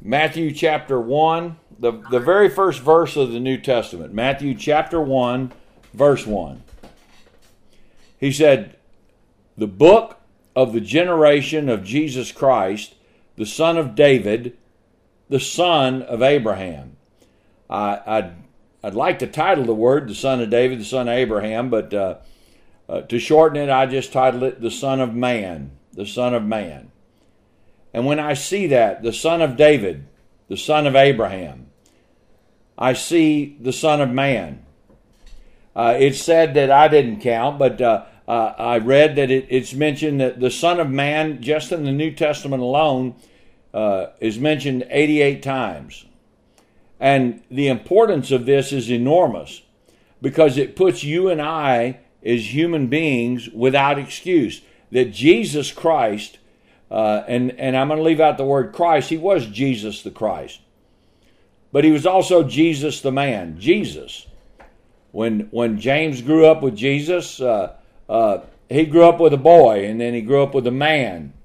Matthew chapter 1, the very first verse of the New Testament. Matthew chapter 1, verse 1. He said, the book of the generation of Jesus Christ, the son of David, the son of Abraham. I'd like to title the word, the son of David, the son of Abraham, but to shorten it, I just titled it, the son of man, the son of man. And when I see that, the son of David, the son of Abraham, I see the son of man. It's said that I didn't count, but I read that it's mentioned that the son of man, just in the New Testament alone, is mentioned 88 times. And the importance of this is enormous because it puts you and I as human beings without excuse. That Jesus Christ, and I'm going to leave out the word Christ, he was Jesus the Christ. But he was also Jesus the man, Jesus. When James grew up with Jesus, he grew up with a boy, and then he grew up with a man.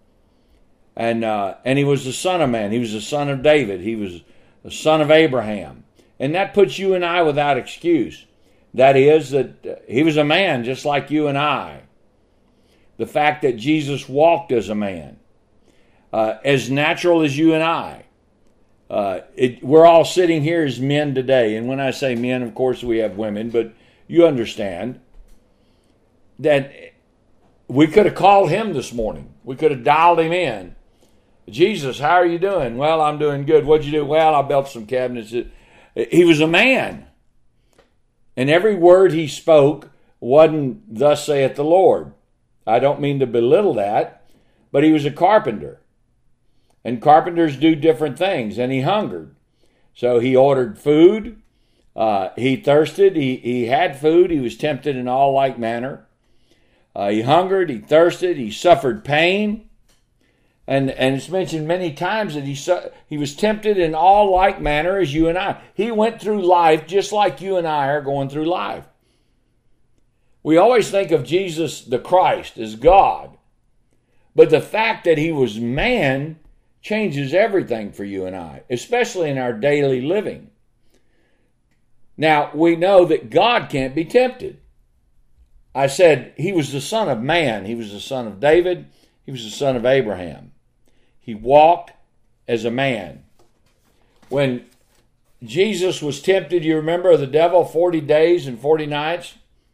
And he was the son of man. He was the son of David. He was the son of Abraham. And that puts you and I without excuse. That is, that he was a man just like you and I. The fact that Jesus walked as a man, as natural as you and I. We're all sitting here as men today. And when I say men, of course, we have women, but you understand that we could have called him this morning. We could have dialed him in. Jesus, how are you doing? Well, I'm doing good. What'd you do? Well, I built some cabinets. He was a man. And every word he spoke wasn't, thus saith the Lord. I don't mean to belittle that, but he was a carpenter. And carpenters do different things, and he hungered. So he ordered food. He thirsted. He had food. He was tempted in all like manner. He hungered. He thirsted. He suffered pain. And it's mentioned many times that he was tempted in all like manner as you and I. He went through life just like you and I are going through life. We always think of Jesus the Christ as God. But the fact that he was man changes everything for you and I, especially in our daily living. Now, we know that God can't be tempted. I said he was the son of man. He was the son of David. He was the son of Abraham. He walked as a man. When Jesus was tempted, you remember, of the devil 40 days and 40 nights?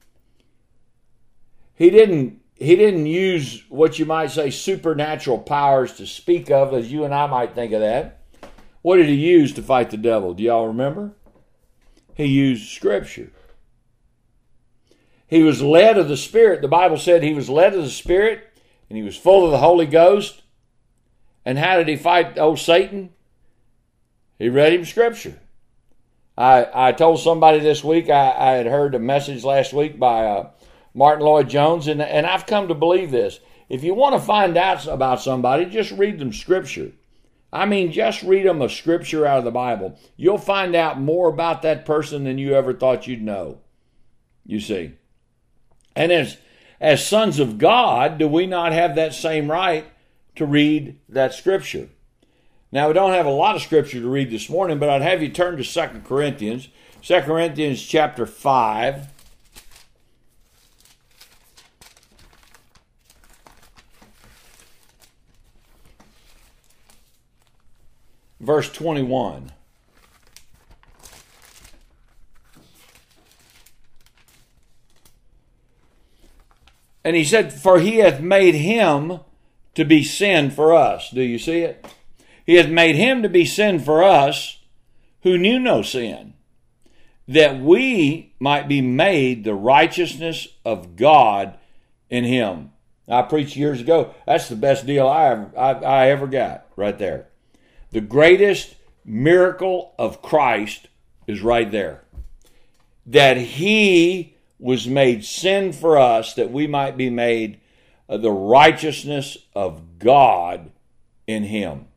He didn't use what you might say supernatural powers to speak of, as you and I might think of that. What did he use to fight the devil? Do y'all remember? He used Scripture. He was led of the Spirit. The Bible said he was led of the Spirit, and he was full of the Holy Ghost. And how did he fight old Satan? He read him Scripture. I told somebody this week, I had heard a message last week by Martin Lloyd-Jones, and I've come to believe this. If you want to find out about somebody, just read them Scripture. I mean, just read them a Scripture out of the Bible. You'll find out more about that person than you ever thought you'd know. You see. And as sons of God, do we not have that same right to read that Scripture? Now, we don't have a lot of Scripture to read this morning, but I'd have you turn to 2 Corinthians. 2 Corinthians chapter 5. Verse 21. And he said, for he hath made him to be sin for us. Do you see it? He hath made him to be sin for us who knew no sin, that we might be made the righteousness of God in him. I preached years ago. That's the best deal I ever got right there. The greatest miracle of Christ is right there. That he was made sin for us, that we might be made the righteousness of God in him.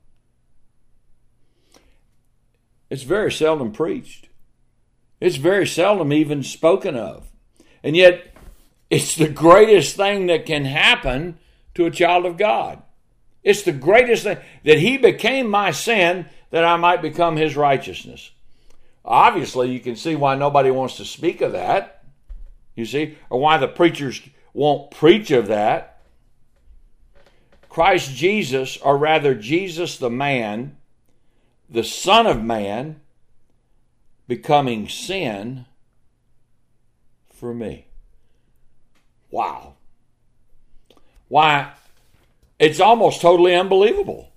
It's very seldom preached. It's very seldom even spoken of. And yet, it's the greatest thing that can happen to a child of God. It's the greatest thing, that he became my sin, that I might become his righteousness. Obviously, you can see why nobody wants to speak of that, you see, or why the preachers won't preach of that. Christ Jesus, or rather Jesus the man, the Son of Man, becoming sin for me. Wow. Why, it's almost totally unbelievable.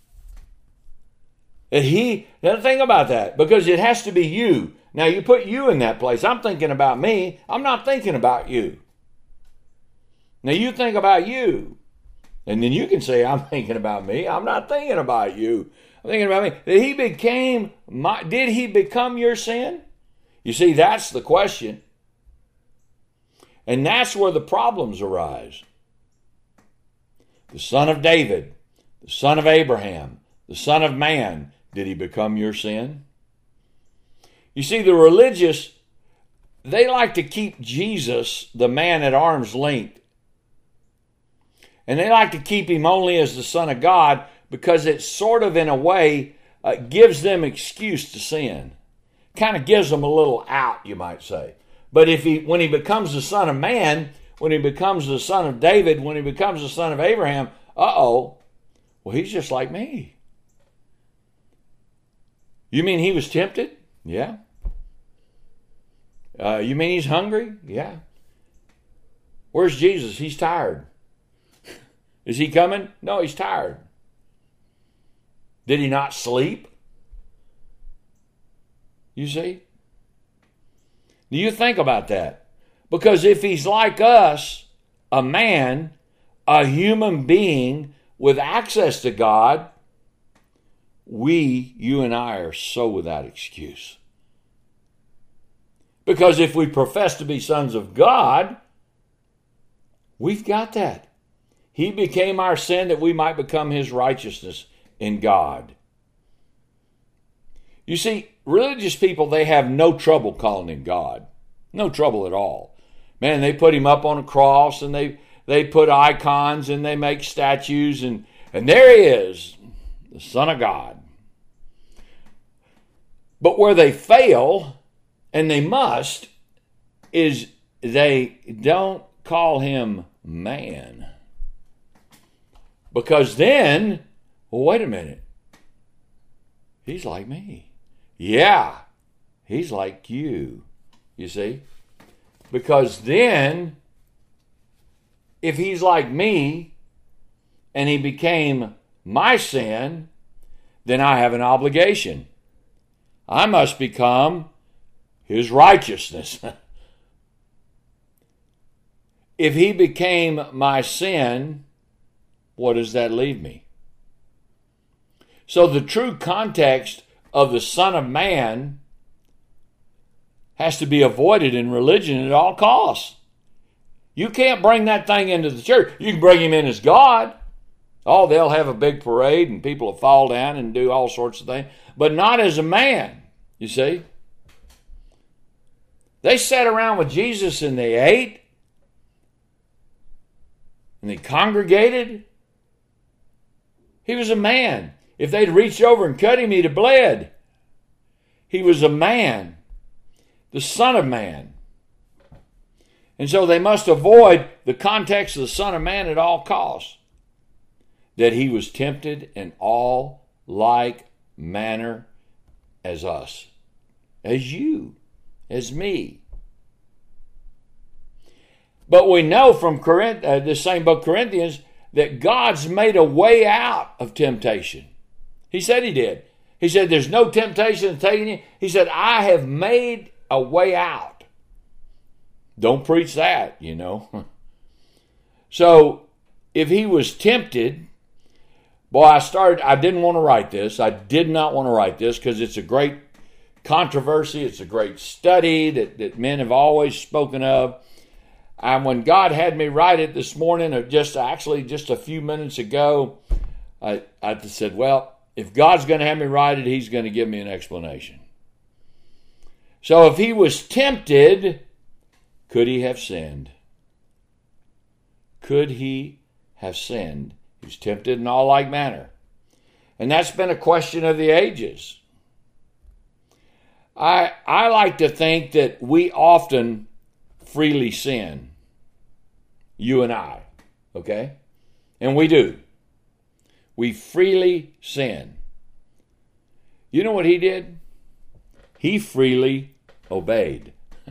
Now think about that, because it has to be you. Now, you put you in that place. I'm thinking about me. I'm not thinking about you. Now, you think about you. And then you can say, I'm thinking about me. I'm not thinking about you. I'm thinking about me. Did he become your sin? You see, that's the question. And that's where the problems arise. The Son of David, the Son of Abraham, the Son of Man, did he become your sin? You see, the religious, they like to keep Jesus, the man, at arm's length. And they like to keep him only as the Son of God because it sort of, in a way, gives them excuse to sin. Kind of gives them a little out, you might say. But when he becomes the Son of Man, when he becomes the Son of David, when he becomes the Son of Abraham, well, he's just like me. You mean he was tempted? Yeah. You mean he's hungry? Yeah. Where's Jesus? He's tired. Is he coming? No, he's tired. Did he not sleep? You see? Do you think about that? Because if he's like us, a man, a human being with access to God, you and I are so without excuse. Because if we profess to be sons of God, we've got that. He became our sin that we might become his righteousness in God. You see, religious people, they have no trouble calling him God. No trouble at all. Man, they put him up on a cross and they put icons and they make statues and there he is, the Son of God. But where they fail, and they must, is they don't call him man. Because then, well, wait a minute. He's like me. Yeah, he's like you. You see? Because then, if he's like me, and he became my sin, then I have an obligation. I must become his righteousness. If he became my sin, what does that leave me? So the true context of the Son of Man has to be avoided in religion at all costs. You can't bring that thing into the church. You can bring him in as God. Oh, they'll have a big parade and people will fall down and do all sorts of things, but not as a man, you see. They sat around with Jesus and they ate and they congregated. He was a man. If they'd reached over and cut him, he'd have bled. He was a man, the Son of Man. And so they must avoid the context of the Son of Man at all costs. That he was tempted in all like manner as us, as you, as me. But we know from this same book, Corinthians, that God's made a way out of temptation. He said he did. He said, there's no temptation taking you. He said, I have made a way out. Don't preach that, you know. So, if he was tempted, boy, I didn't want to write this. I did not want to write this because it's a great controversy. It's a great study that men have always spoken of. And when God had me write it this morning, or just a few minutes ago, I said, well, if God's going to have me write it, he's going to give me an explanation. So if he was tempted, could he have sinned? Could he have sinned? He was tempted in all like manner. And that's been a question of the ages. I like to think that we often freely sin. You and I. Okay? And we do. We freely sin. You know what he did? He freely obeyed.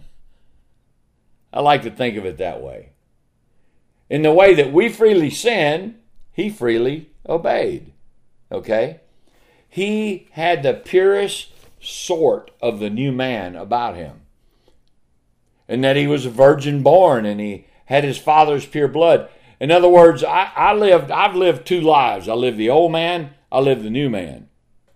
I like to think of it that way. In the way that we freely sin, he freely obeyed. Okay? He had the purest sort of the new man about him. And that he was a virgin born and he had his father's pure blood. In other words, I've lived two lives. I lived the old man, I lived the new man.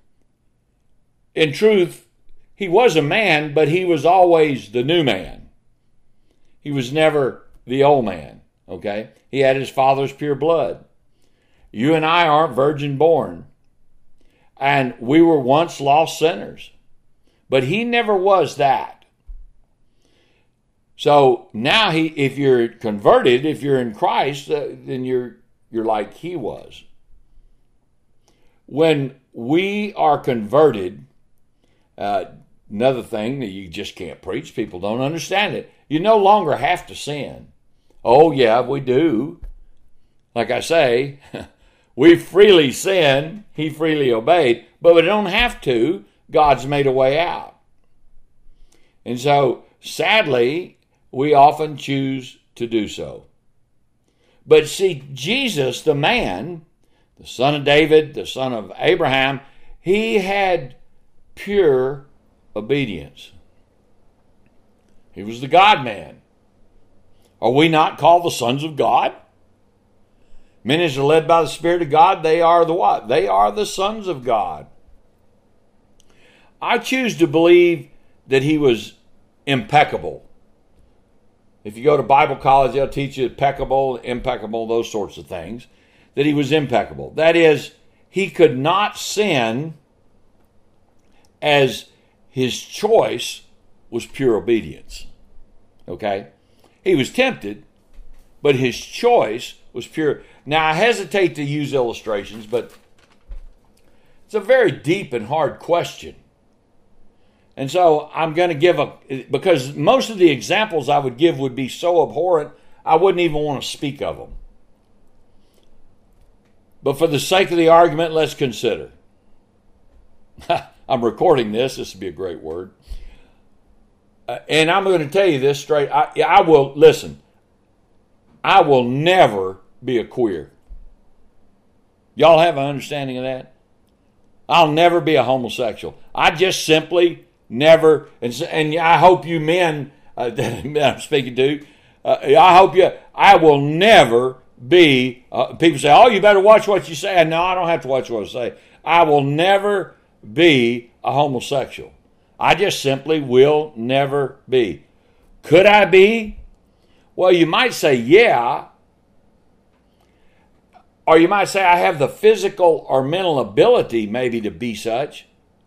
In truth, he was a man, but he was always the new man. He was never the old man, okay? He had his father's pure blood. You and I aren't virgin born. And we were once lost sinners. But he never was that. So now if you're converted, if you're in Christ, then you're like he was. When we are converted, another thing that you just can't preach, people don't understand it. You no longer have to sin. Oh yeah, we do. Like I say, we freely sin, he freely obeyed, but we don't have to. God's made a way out. And so, sadly, we often choose to do so. But see, Jesus, the man, the son of David, the son of Abraham, he had pure obedience. He was the God-man. Are we not called the sons of God? Men as are led by the Spirit of God, they are the what? They are the sons of God. I choose to believe that he was impeccable. If you go to Bible college, they'll teach you impeccable, those sorts of things. That he was impeccable. That is, he could not sin as his choice was pure obedience. Okay? He was tempted, but his choice was pure. Now, I hesitate to use illustrations, but it's a very deep and hard question. And so I'm going to give because most of the examples I would give would be so abhorrent, I wouldn't even want to speak of them. But for the sake of the argument, let's consider. I'm recording this. This would be a great word. And I'm going to tell you this straight. I will never be a queer. Y'all have an understanding of that? I'll never be a homosexual. I just simply never, and I hope you men that I'm speaking to, I will never be, people say, oh, you better watch what you say. No, I don't have to watch what I say. I will never be a homosexual. I just simply will never be. Could I be? Well, you might say, yeah. Or you might say, I have the physical or mental ability maybe to be such.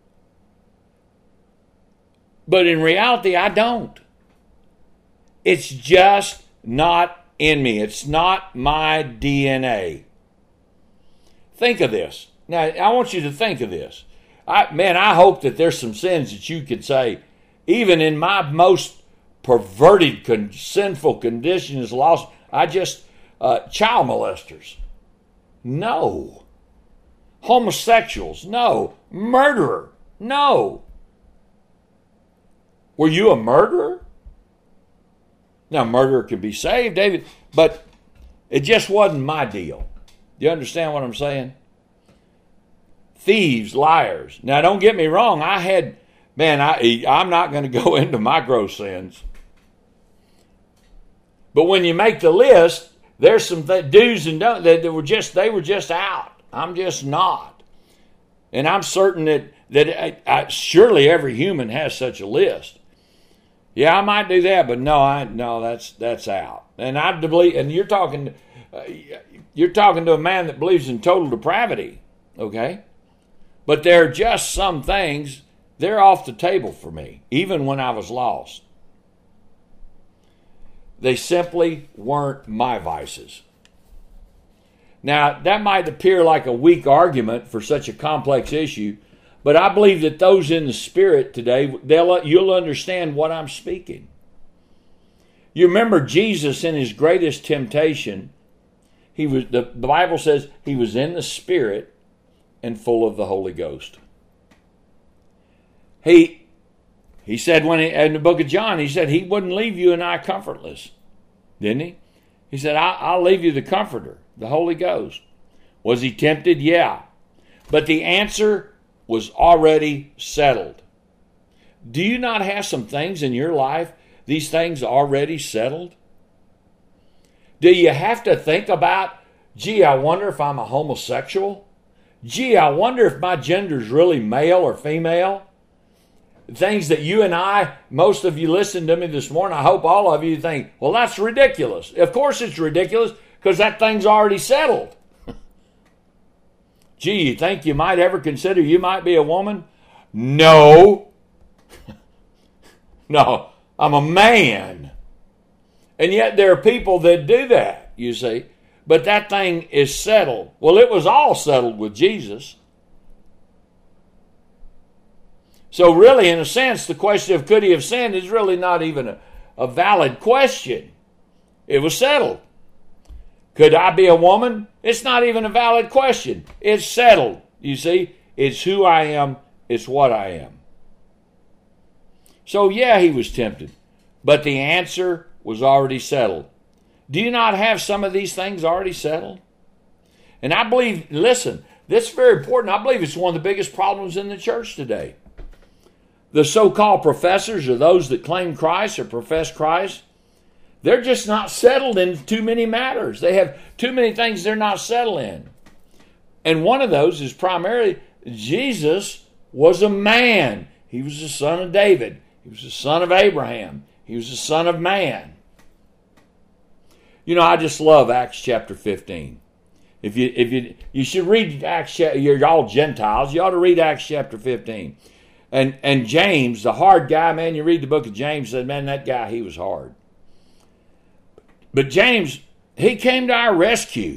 But in reality, I don't. It's just not in me. It's not my DNA. Think of this. Now, I want you to think of this. I hope that there's some sins that you could say, even in my most perverted, sinful condition is lost. Child molesters. No. Homosexuals. No. Murderer. No. Were you a murderer? Now, a murderer can be saved, David, but it just wasn't my deal. Do you understand what I'm saying? Thieves, liars. Now, don't get me wrong. I'm not going to go into my gross sins. But when you make the list, there's some do's and don'ts that they were just out. I'm just not. And I'm certain that surely every human has such a list. Yeah, I might do that, but no, that's out. And I believe, and you're talking to a man that believes in total depravity, okay? But there are just some things, they're off the table for me, even when I was lost. They simply weren't my vices. Now, that might appear like a weak argument for such a complex issue, but I believe that those in the Spirit today, you'll understand what I'm speaking. You remember Jesus in his greatest temptation, the Bible says he was in the Spirit and full of the Holy Ghost. He said in the book of John, he said he wouldn't leave you and I comfortless, didn't he? He said, I'll leave you the Comforter, the Holy Ghost. Was he tempted? Yeah. But the answer was already settled. Do you not have some things in your life, these things already settled? Do you have to think about, gee, I wonder if I'm a homosexual? Gee, I wonder if my gender is really male or female? Things that you and I, most of you listened to me this morning, I hope all of you think, well, that's ridiculous. Of course it's ridiculous, because that thing's already settled. Gee, you think you might ever consider you might be a woman? No. No, I'm a man. And yet there are people that do that, you see. But that thing is settled. Well, it was all settled with Jesus. So really, in a sense, the question of could he have sinned is really not even a valid question. It was settled. Could I be a woman? It's not even a valid question. It's settled. You see, it's who I am. It's what I am. So yeah, he was tempted. But the answer was already settled. Do you not have some of these things already settled? And I believe, listen, this is very important. I believe it's one of the biggest problems in the church today. The so-called professors, or those that claim Christ or profess Christ, they're just not settled in too many matters. They have too many things they're not settled in. And one of those is primarily Jesus was a man. He was the son of David. He was the son of Abraham. He was the son of man. You know, I just love Acts chapter 15. If you should read Acts, you're all Gentiles, you ought to read Acts chapter 15. And James, the hard guy, man, you read the book of James, said, man, that guy, he was hard. But James, he came to our rescue.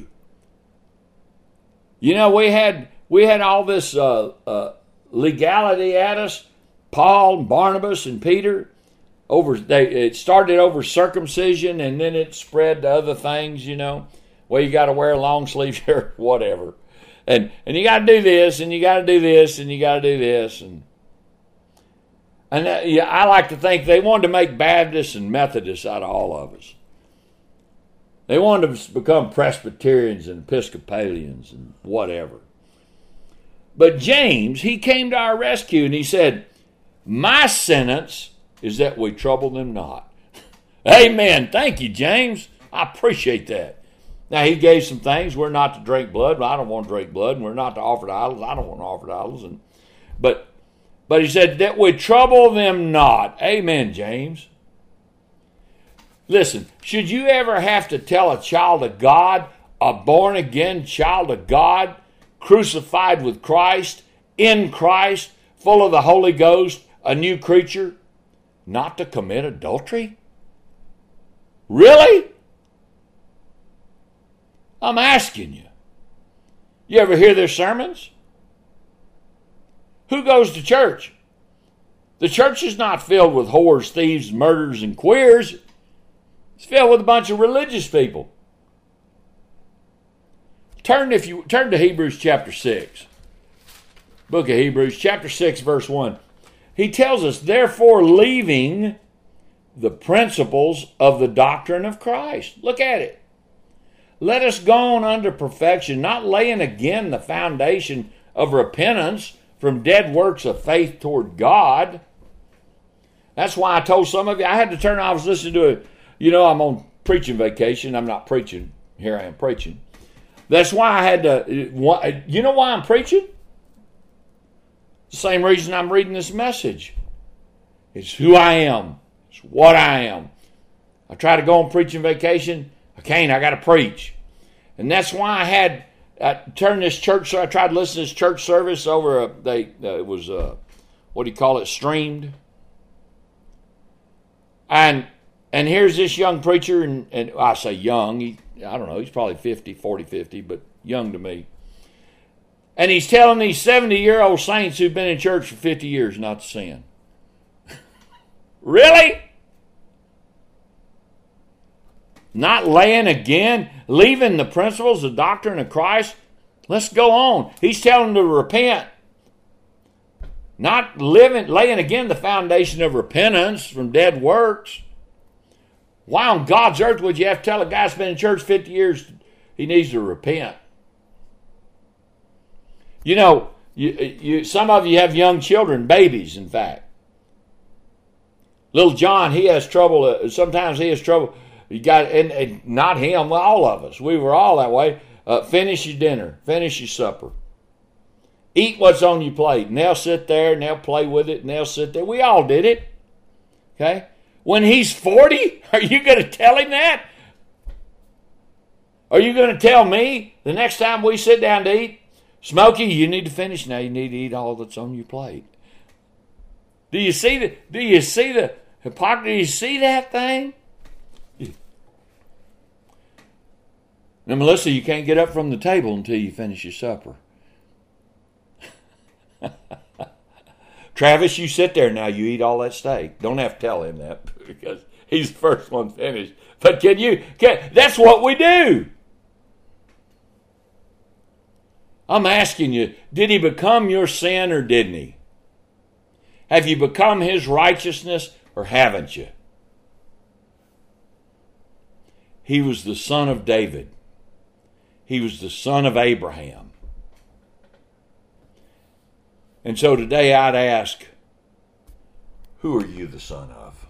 You know, we had all this legality at us. Paul and Barnabas and Peter, it started over circumcision, and then it spread to other things, you know. Well, you got to wear a long sleeve shirt, whatever. And you got to do this, and you got to do this, and you got to do this. Yeah, I like to think they wanted to make Baptists and Methodists out of all of us. They wanted to become Presbyterians and Episcopalians and whatever. But James, he came to our rescue and he said, my sentence is that we trouble them not. Amen. Thank you, James. I appreciate that. Now, he gave some things. We're not to drink blood. Well, I don't want to drink blood. And we're not to offer to idols. I don't want to offer to idols. But he said that we trouble them not. Amen, James. Listen, should you ever have to tell a child of God, a born-again child of God, crucified with Christ, in Christ, full of the Holy Ghost, a new creature, not to commit adultery? Really? I'm asking you. You ever hear their sermons? Who goes to church? The church is not filled with whores, thieves, murderers, and queers. It's filled with a bunch of religious people. Turn to Hebrews chapter 6. Book of Hebrews, chapter 6, verse 1. He tells us, therefore, leaving the principles of the doctrine of Christ. Look at it. Let us go on unto perfection, not laying again the foundation of repentance from dead works of faith toward God. That's why I told some of you, I was listening to it. You know, I'm on preaching vacation. I'm not preaching. Here I am preaching. That's why I had to, you know why I'm preaching? The same reason I'm reading this message. It's who I am. It's what I am. I try to go on preaching vacation. I can't. I got to preach. And that's why I turned this church, so I tried to listen to this church service over, it was, what do you call it, streamed. And here's this young preacher, and I say young, I don't know, he's probably 50, but young to me. And he's telling these 70-year-old saints who've been in church for 50 years not to sin. Really? Not laying again, leaving the principles, the doctrine of Christ? Let's go on. He's telling them to repent. Not laying again the foundation of repentance from dead works. Why on God's earth would you have to tell a guy that's been in church 50 years he needs to repent? You know, some of you have young children, babies, in fact. Little John, he has trouble. Sometimes he has trouble. You got, and not him, all of us. We were all that way. Finish your dinner. Finish your supper. Eat what's on your plate. And they'll sit there and they'll play with it and they'll sit there. We all did it. Okay? When he's 40, are you going to tell him that? Are you going to tell me the next time we sit down to eat, Smokey, you need to finish now. You need to eat all that's on your plate. Do you see the hypocrisy? Do you see that thing? Now, Melissa, you can't get up from the table until you finish your supper. Travis, you sit there now. You eat all that steak. Don't have to tell him that because he's the first one finished. But that's what we do. I'm asking you, did he become your sin or didn't he? Have you become his righteousness or haven't you? He was the son of David. He was the son of Abraham. And so today I'd ask, who are you the son of?